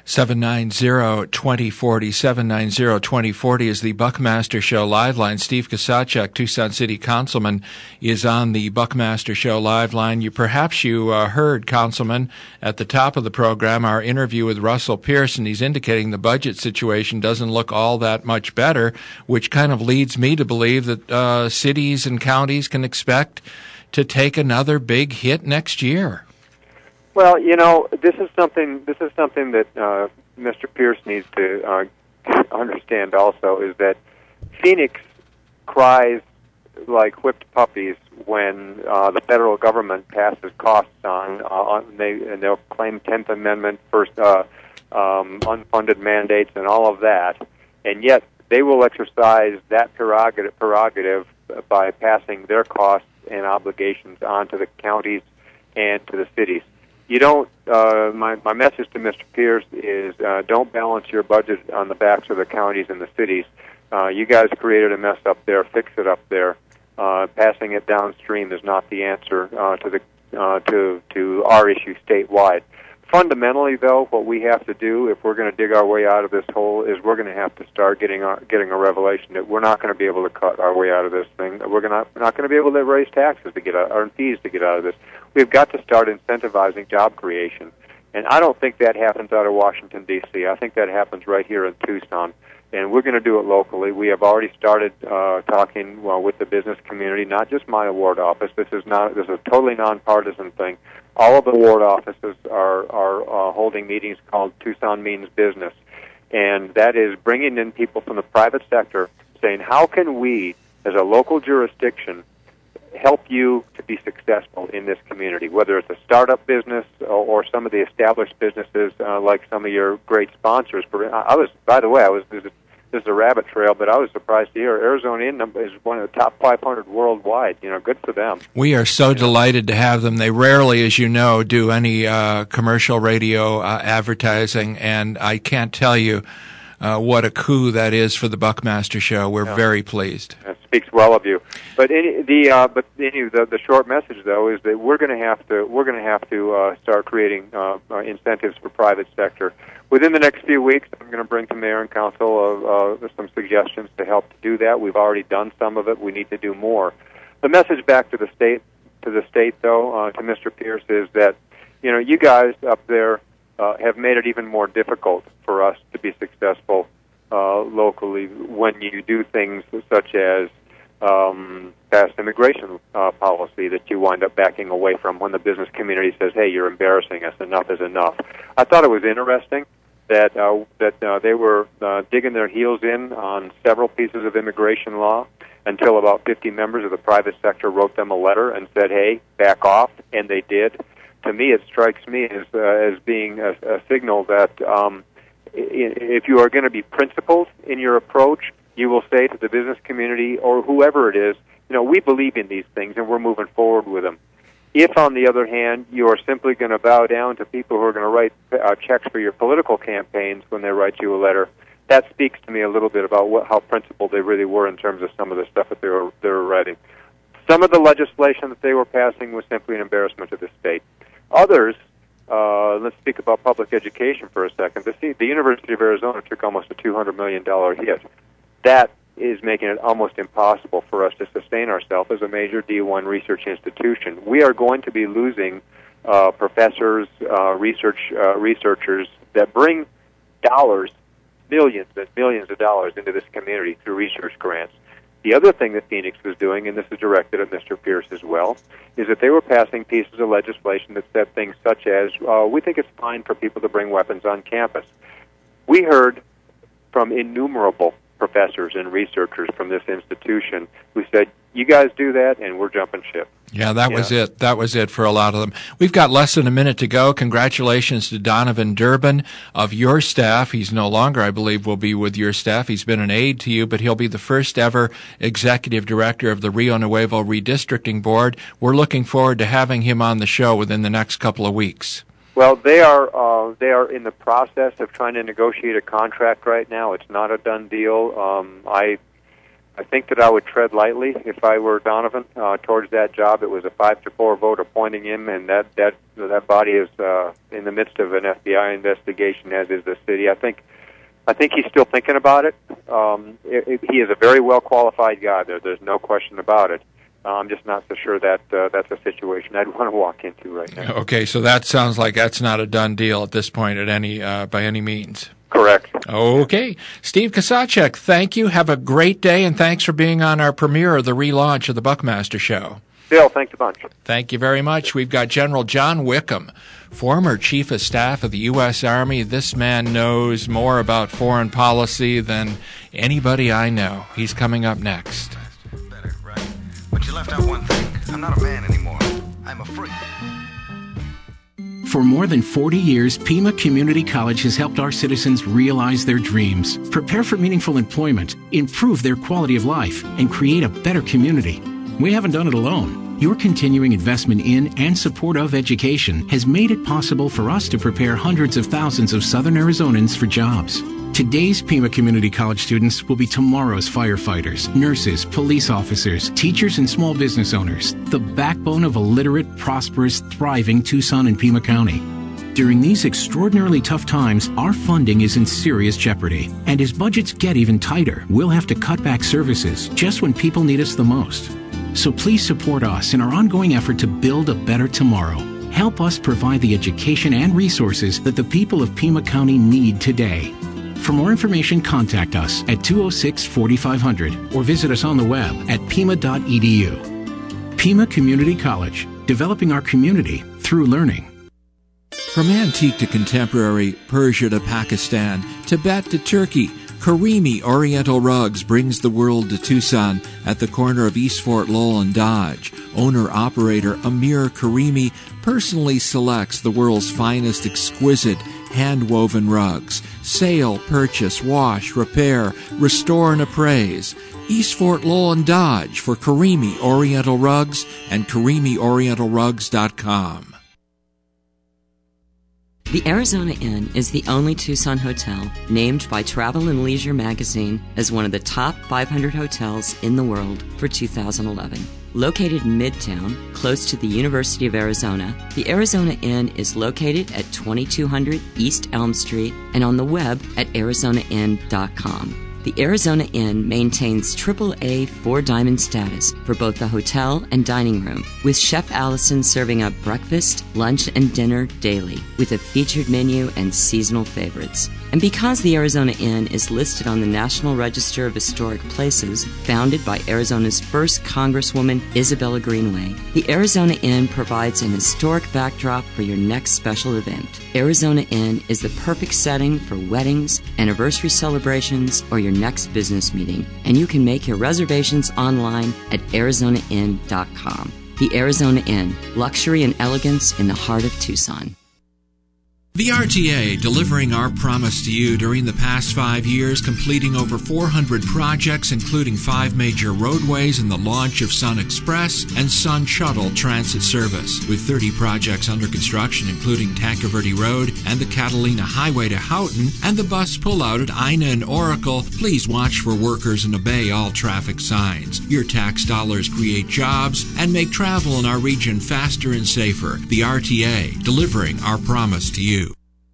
790-2040, 790-2040 is the Buckmaster Show live line. Steve Kosachek, Tucson City Councilman, is on the Buckmaster Show live line. Perhaps you heard, Councilman, at the top of the program, our interview with Russell Pierce, and he's indicating the budget situation doesn't look all that much better, which kind of leads me to believe that cities and counties can expect to take another big hit next year. Well, this is something that Mr. Pierce needs to understand also, is that Phoenix cries like whipped puppies when the federal government passes costs they'll claim 10th Amendment, first unfunded mandates and all of that, and yet they will exercise that prerogative by passing their costs and obligations on to the counties and to the cities. You don't. My message to Mr. Pierce is don't balance your budget on the backs of the counties and the cities. You guys created a mess up there. Fix it up there. Passing it downstream is not the answer to our issue statewide. Fundamentally, though, what we have to do if we're going to dig our way out of this hole is we're going to have to start getting a revelation that we're not going to be able to cut our way out of this thing. We're not going to be able to raise taxes to get out, or fees to get out of this. We've got to start incentivizing job creation. And I don't think that happens out of Washington, D.C. I think that happens right here in Tucson. And we're going to do it locally. We have already started talking with the business community, not just my ward office. This is a totally nonpartisan thing. All of the ward offices are holding meetings called Tucson Means Business. And that is bringing in people from the private sector saying, how can we, as a local jurisdiction, help you to be successful in this community, whether it's a startup business or some of the established businesses like some of your great sponsors. This is a rabbit trail, but I was surprised to hear Arizona is one of the top 500 worldwide. Good for them. We are so delighted to have them. They rarely, as you know, do any commercial radio advertising, and I can't tell you what a coup that is for the Buckmaster Show. We're very pleased. That speaks well of you. But the short message though is that we're going to have to start creating incentives for private sector. Within the next few weeks, I'm going to bring to Mayor and Council some suggestions to help to do that. We've already done some of it. We need to do more. The message back to the state, though, to Mr. Pierce, is that you guys up there have made it even more difficult for us to be successful locally when you do things such as pass immigration policy that you wind up backing away from when the business community says, hey, you're embarrassing us, enough is enough. I thought it was interesting that they were digging their heels in on several pieces of immigration law until about 50 members of the private sector wrote them a letter and said, hey, back off, and they did. To me, it strikes me as being a signal that if you are going to be principled in your approach, you will say to the business community or whoever it is, we believe in these things and we're moving forward with them. If, on the other hand, you are simply going to bow down to people who are going to write checks for your political campaigns when they write you a letter, that speaks to me a little bit about how principled they really were in terms of some of the stuff that they were writing. Some of the legislation that they were passing was simply an embarrassment to the state. Others, let's speak about public education for a second. The University of Arizona took almost a $200 million hit. That is making it almost impossible for us to sustain ourselves as a major D1 research institution. We are going to be losing professors, researchers that bring dollars, millions and millions of dollars into this community through research grants. The other thing that Phoenix was doing, and this is directed at Mr. Pierce as well, is that they were passing pieces of legislation that said things such as, we think it's fine for people to bring weapons on campus. We heard from innumerable professors and researchers from this institution who said, you guys do that, and we're jumping ship. Yeah, that was it. That was it for a lot of them. We've got less than a minute to go. Congratulations to Donovan Durbin of your staff. He's no longer, I believe, will be with your staff. He's been an aide to you, but he'll be the first ever executive director of the Rio Nuevo Redistricting Board. We're looking forward to having him on the show within the next couple of weeks. Well, they are in the process of trying to negotiate a contract right now. It's not a done deal. I think that I would tread lightly if I were Donovan towards that job. It was a 5-4 vote appointing him, and that body is in the midst of an FBI investigation, as is the city. I think he's still thinking about it. He is a very well qualified guy. There's no question about it. I'm just not so sure that that's a situation I'd want to walk into right now. Okay, so that sounds like that's not a done deal at this point by any means. Correct. Okay. Steve Kosacek, thank you. Have a great day, and thanks for being on our premiere of the relaunch of the Buckmaster Show. Bill, thanks a bunch. Thank you very much. We've got General John Wickham, former Chief of Staff of the U.S. Army. This man knows more about foreign policy than anybody I know. He's coming up next. Better, right? But you left out one thing. I'm not a man anymore. I'm a freak. For more than 40 years, Pima Community College has helped our citizens realize their dreams, prepare for meaningful employment, improve their quality of life, and create a better community. We haven't done it alone. Your continuing investment in and support of education has made it possible for us to prepare hundreds of thousands of Southern Arizonans for jobs. Today's Pima Community College students will be tomorrow's firefighters, nurses, police officers, teachers, and small business owners, the backbone of a literate, prosperous, thriving Tucson and Pima County. During these extraordinarily tough times, our funding is in serious jeopardy. And as budgets get even tighter, we'll have to cut back services just when people need us the most. So please support us in our ongoing effort to build a better tomorrow. Help us provide the education and resources that the people of Pima County need today. For more information, contact us at 206-4500 or visit us on the web at pima.edu. Pima Community College, developing our community through learning. From antique to contemporary, Persia to Pakistan, Tibet to Turkey, Karimi Oriental Rugs brings the world to Tucson at the corner of East Fort Lowell and Dodge. Owner-operator Amir Karimi personally selects the world's finest exquisite hand-woven rugs. Sale, purchase, wash, repair, restore, and appraise. East Fort Lowell and Dodge for Karimi Oriental Rugs and KarimiOrientalRugs.com. The Arizona Inn is the only Tucson hotel named by Travel and Leisure magazine as one of the top 500 hotels in the world for 2011. Located in Midtown, close to the University of Arizona, the Arizona Inn is located at 2200 East Elm Street and on the web at arizonainn.com. The Arizona Inn maintains AAA 4-diamond status for both the hotel and dining room, with Chef Allison serving up breakfast, lunch, and dinner daily, with a featured menu and seasonal favorites. And because the Arizona Inn is listed on the National Register of Historic Places, founded by Arizona's first Congresswoman, Isabella Greenway, the Arizona Inn provides an historic backdrop for your next special event. Arizona Inn is the perfect setting for weddings, anniversary celebrations, or your next business meeting, and you can make your reservations online at arizonainn.com. The Arizona Inn, luxury and elegance in the heart of Tucson. The RTA, delivering our promise to you during the past 5 years, completing over 400 projects, including 5 major roadways and the launch of Sun Express and Sun Shuttle transit service. With 30 projects under construction, including Tanque Verde Road and the Catalina Highway to Houghton and the bus pullout at Ina and Oracle, please watch for workers and obey all traffic signs. Your tax dollars create jobs and make travel in our region faster and safer. The RTA, delivering our promise to you.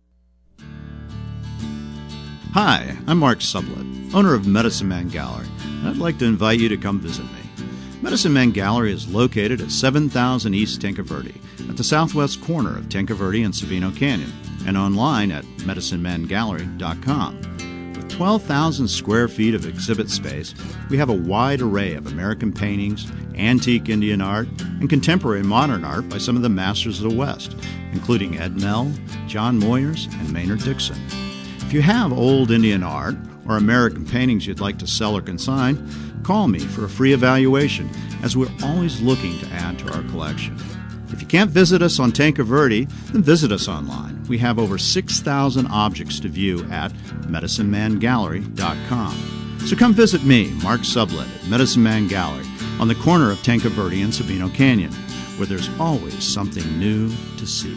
Hi, I'm Mark Sublett, owner of Medicine Man Gallery, and I'd like to invite you to come visit me. Medicine Man Gallery is located at 7000 East Tanque Verde, at the southwest corner of Tanque Verde and Sabino Canyon, and online at medicinemangallery.com. With 12,000 square feet of exhibit space, we have a wide array of American paintings, antique Indian art, and contemporary modern art by some of the masters of the West, including Ed Mell, John Moyers, and Maynard Dixon. If you have old Indian art or American paintings you'd like to sell or consign, call me for a free evaluation as we're always looking to add to our collection. If you can't visit us on Tanque Verde, then visit us online. We have over 6,000 objects to view at MedicineManGallery.com. So come visit me, Mark Sublett, at Medicine Man Gallery on the corner of Tanque Verde and Sabino Canyon, where there's always something new to see.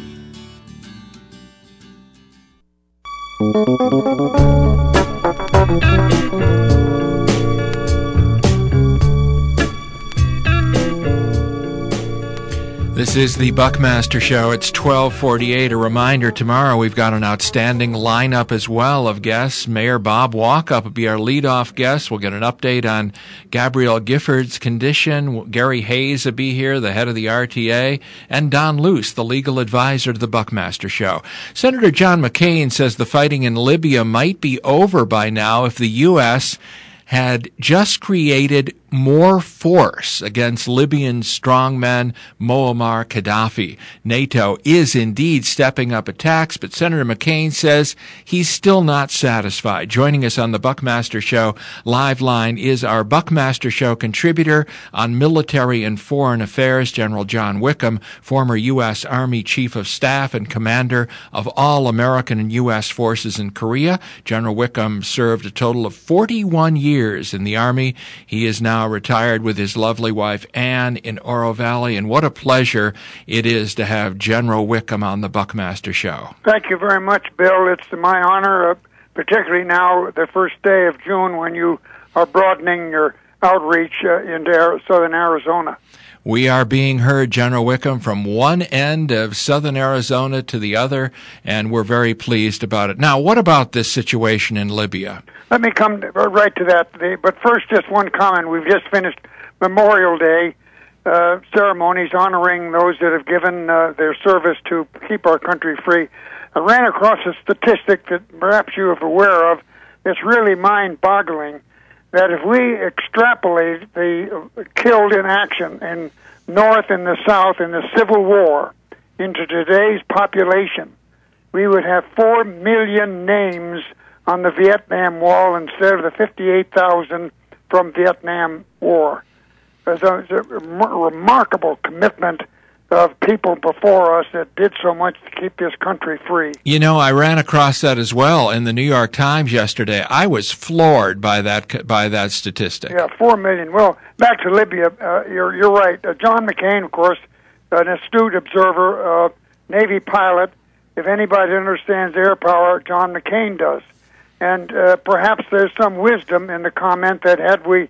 This is the Buckmaster Show. It's 12:48. A reminder, tomorrow we've got an outstanding lineup as well of guests. Mayor Bob Walkup will be our leadoff guest. We'll get an update on Gabrielle Gifford's condition. Gary Hayes will be here, the head of the RTA, and Don Luce, the legal advisor to the Buckmaster Show. Senator John McCain says the fighting in Libya might be over by now if the U.S. had just created more force against Libyan strongman Muammar Gaddafi. NATO is indeed stepping up attacks, but Senator McCain says he's still not satisfied. Joining us on the Buckmaster Show live line is our Buckmaster Show contributor on military and foreign affairs, General John Wickham, former U.S. Army Chief of Staff and commander of all American and U.S. forces in Korea. General Wickham served a total of 41 years in the Army. He is now retired with his lovely wife Anne in Oro Valley, and what a pleasure it is to have General Wickham on the Buckmaster Show. Thank you very much, Bill. It's my honor, particularly now, the first day of June, when you are broadening your outreach into southern Arizona. We are being heard, General Wickham, from one end of southern Arizona to the other, and we're very pleased about it. Now, what about this situation in Libya? Let me come right to that. But first, just one comment. We've just finished Memorial Day ceremonies honoring those that have given their service to keep our country free. I ran across a statistic that perhaps you are aware of. It's really mind-boggling that if we extrapolate the killed in action in North and the South in the Civil War into today's population, we would have 4 million names on the Vietnam Wall instead of the 58,000 from Vietnam War. There's a remarkable commitment of people before us that did so much to keep this country free. You know, I ran across that as well in the New York Times yesterday. I was floored by that statistic. Yeah, 4 million. Well, back to Libya, you're right. John McCain, of course, an astute observer, Navy pilot. If anybody understands air power, John McCain does. And perhaps there's some wisdom in the comment that had we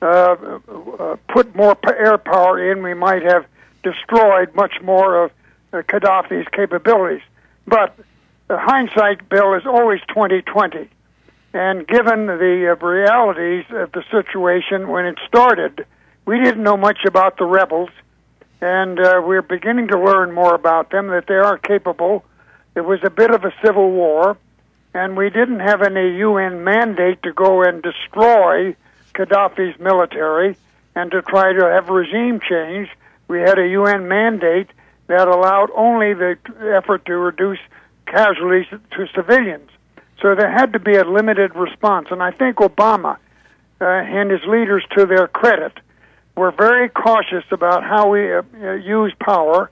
put more air power in, we might have destroyed much more of Gaddafi's capabilities. But the hindsight, Bill, is always 20/20. And given the realities of the situation when it started, we didn't know much about the rebels, and we're beginning to learn more about them, that they are capable. It was a bit of a civil war, and we didn't have any UN mandate to go and destroy Gaddafi's military and to try to have regime change. We had a UN mandate that allowed only the effort to reduce casualties to civilians. So there had to be a limited response. And I think Obama and his leaders, to their credit, were very cautious about how we use power.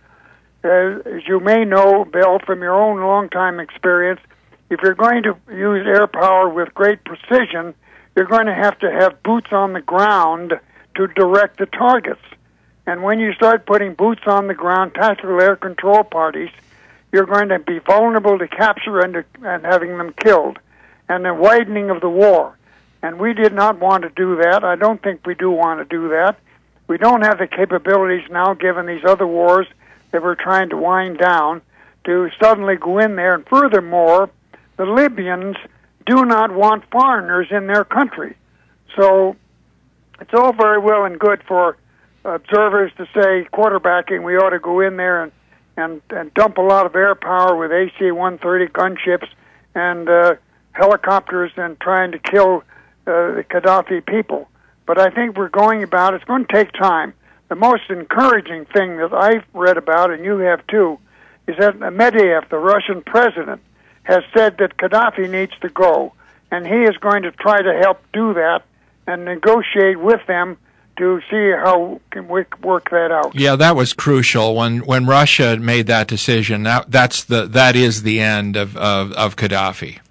As you may know, Bill, from your own long-time experience, if you're going to use air power with great precision, you're going to have boots on the ground to direct the targets. And when you start putting boots on the ground, tactical air control parties, you're going to be vulnerable to capture and having them killed, and the widening of the war. And we did not want to do that. I don't think we do want to do that. We don't have the capabilities now, given these other wars that we're trying to wind down, to suddenly go in there. And furthermore, the Libyans do not want foreigners in their country. So it's all very well and good for observers to say, quarterbacking, we ought to go in there and dump a lot of air power with AC-130 gunships and helicopters and trying to kill the Gaddafi people. But I think we're going about, it's going to take time. The most encouraging thing that I've read about, and you have too, is that Medvedev, the Russian president, has said that Gaddafi needs to go, and he is going to try to help do that and negotiate with them to see how can we work that out. Yeah, that was crucial when Russia made that decision. That is the end of Gaddafi.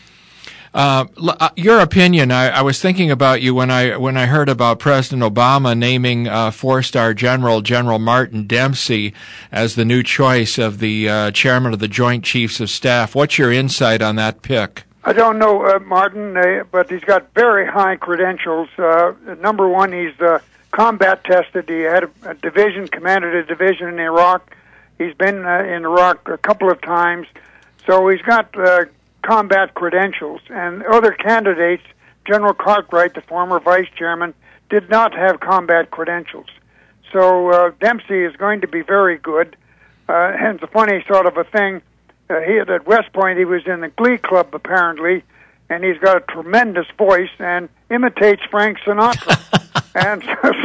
Your opinion. I was thinking about you when I heard about President Obama naming 4-star General Martin Dempsey as the new choice of the chairman of the Joint Chiefs of Staff. What's your insight on that pick? I don't know Martin, but he's got very high credentials. Number one, he's combat tested. He had a division, commanded a division in Iraq. He's been in Iraq a couple of times, so he's got combat credentials. And other candidates, General Cartwright, the former vice chairman, did not have combat credentials. So Dempsey is going to be very good. And it's a funny sort of a thing. At West Point, he was in the Glee Club, apparently, and he's got a tremendous voice and imitates Frank Sinatra. And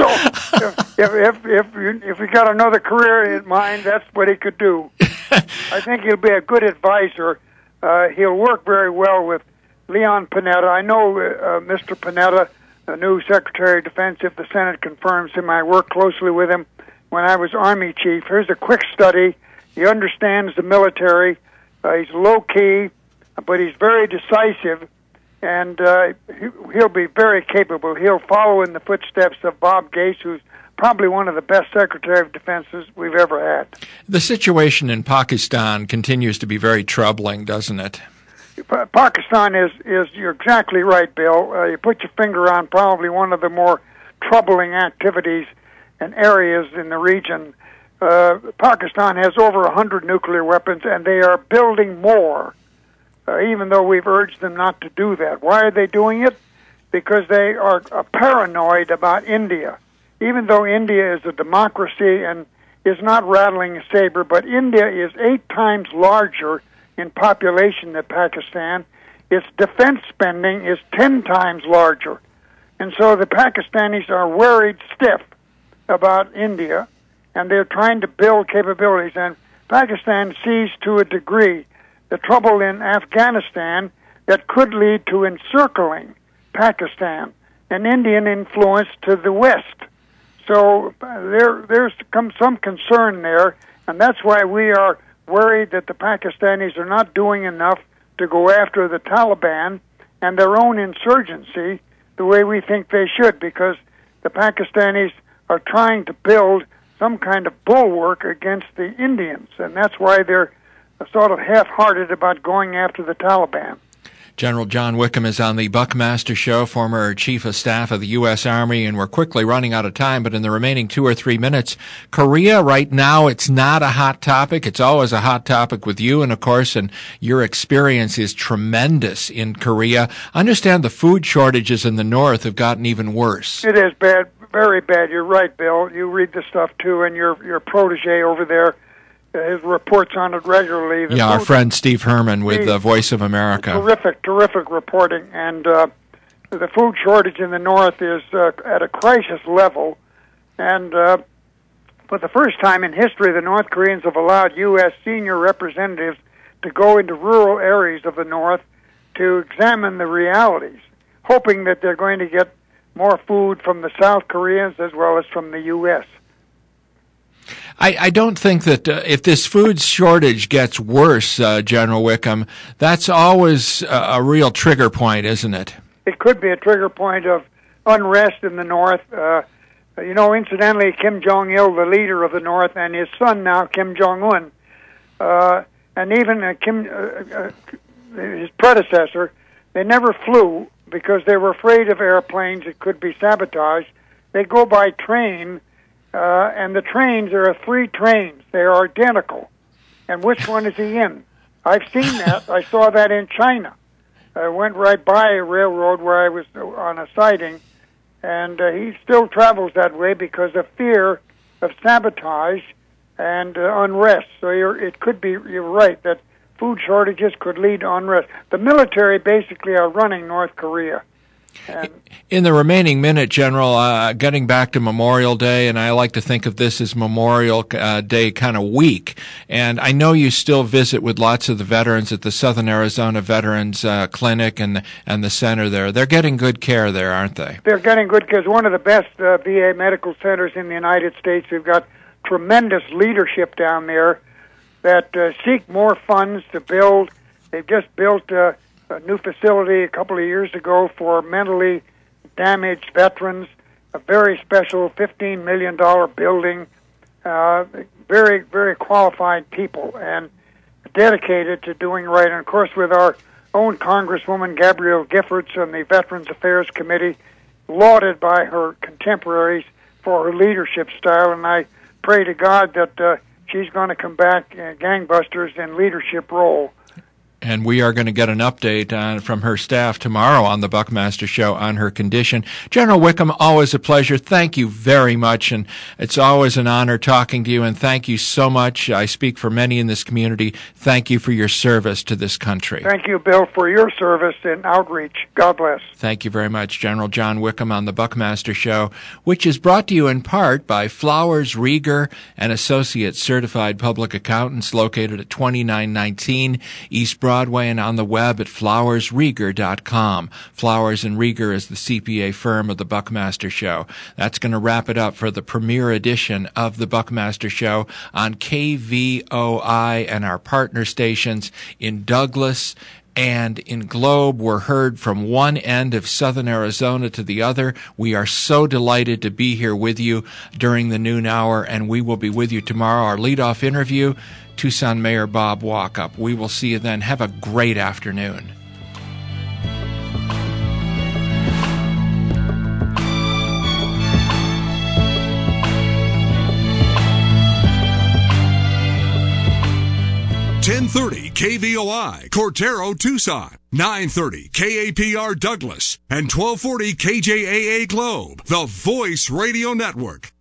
so if he got another career in mind, that's what he could do. I think he'll be a good advisor. He'll work very well with Leon Panetta. I know Mr. Panetta, the new Secretary of Defense, if the Senate confirms him. I worked closely with him when I was Army Chief. Here's a quick study. He understands the military. He's low-key, but he's very decisive, and he'll be very capable. He'll follow in the footsteps of Bob Gates, who's probably one of the best Secretary of Defenses we've ever had. The situation in Pakistan continues to be very troubling, doesn't it? Pakistan is you're exactly right, Bill. You put your finger on probably one of the more troubling activities and areas in the region. Pakistan has over 100 nuclear weapons, and they are building more, even though we've urged them not to do that. Why are they doing it? Because they are paranoid about India. Even though India is a democracy and is not rattling a saber, but India is 8 times larger in population than Pakistan. Its defense spending is 10 times larger. And so the Pakistanis are worried stiff about India, and they're trying to build capabilities. And Pakistan sees to a degree the trouble in Afghanistan that could lead to encircling Pakistan and Indian influence to the west. So there's some concern there, and that's why we are worried that the Pakistanis are not doing enough to go after the Taliban and their own insurgency the way we think they should, because the Pakistanis are trying to build some kind of bulwark against the Indians, and that's why they're sort of half-hearted about going after the Taliban. General John Wickham is on the Buckmaster Show, former Chief of Staff of the U.S. Army, and we're quickly running out of time, but in the remaining 2 or 3 minutes, Korea right now, it's not a hot topic. It's always a hot topic with you, and of course, and your experience is tremendous in Korea. I understand the food shortages in the north have gotten even worse. It is bad, very bad. You're right, Bill. You read the stuff, too, and your protege over there, his reports on it regularly. Our friend Steve Herman with Voice of America. Terrific reporting. And the food shortage in the north is at a crisis level. And for the first time in history, the North Koreans have allowed U.S. senior representatives to go into rural areas of the north to examine the realities, hoping that they're going to get more food from the South Koreans as well as from the U.S. I don't think that if this food shortage gets worse, General Wickham, that's always a real trigger point, isn't it? It could be a trigger point of unrest in the north. Incidentally, Kim Jong-il, the leader of the north, and his son now, Kim Jong-un, and even his predecessor, they never flew because they were afraid of airplanes. It could be sabotaged. They go by train. And the trains, there are 3 trains. They are identical. And which one is he in? I've seen that. I saw that in China. I went right by a railroad where I was on a sighting, and he still travels that way because of fear of sabotage and unrest. So it could be, you're right, that food shortages could lead to unrest. The military basically are running North Korea. And in the remaining minute, General, getting back to Memorial Day, and I like to think of this as Memorial Day kind of week, and I know you still visit with lots of the veterans at the Southern Arizona Veterans Clinic and the center there. They're getting good care there, aren't they? They're getting good care. It's one of the best VA medical centers in the United States. We've got tremendous leadership down there that seek more funds to build. They've just built a new facility a couple of years ago for mentally damaged veterans, a very special $15 million building, very, very qualified people and dedicated to doing right. And, of course, with our own Congresswoman Gabrielle Giffords on the Veterans Affairs Committee, lauded by her contemporaries for her leadership style, and I pray to God that she's going to come back gangbusters in leadership role. And we are going to get an update from her staff tomorrow on the Buckmaster Show on her condition. General Wickham, always a pleasure. Thank you very much, and it's always an honor talking to you, and thank you so much. I speak for many in this community. Thank you for your service to this country. Thank you, Bill, for your service and outreach. God bless. Thank you very much, General John Wickham on the Buckmaster Show, which is brought to you in part by Flowers, Rieger and Associates Certified Public Accountants, located at 2919 East Broadway and on the web at flowersrieger.com. Flowers and Rieger is the CPA firm of the Buckmaster Show. That's going to wrap it up for the premiere edition of the Buckmaster Show on KVOI and our partner stations in Douglas and in Globe. We're heard from one end of southern Arizona to the other. We are so delighted to be here with you during the noon hour, and we will be with you tomorrow. Our leadoff interview, Tucson Mayor Bob Walkup. We will see you then. Have a great afternoon. .1030 KVOI, Cortero, Tucson, 930 KAPR Douglas, and 1240 KJAA Globe, the Voice Radio Network.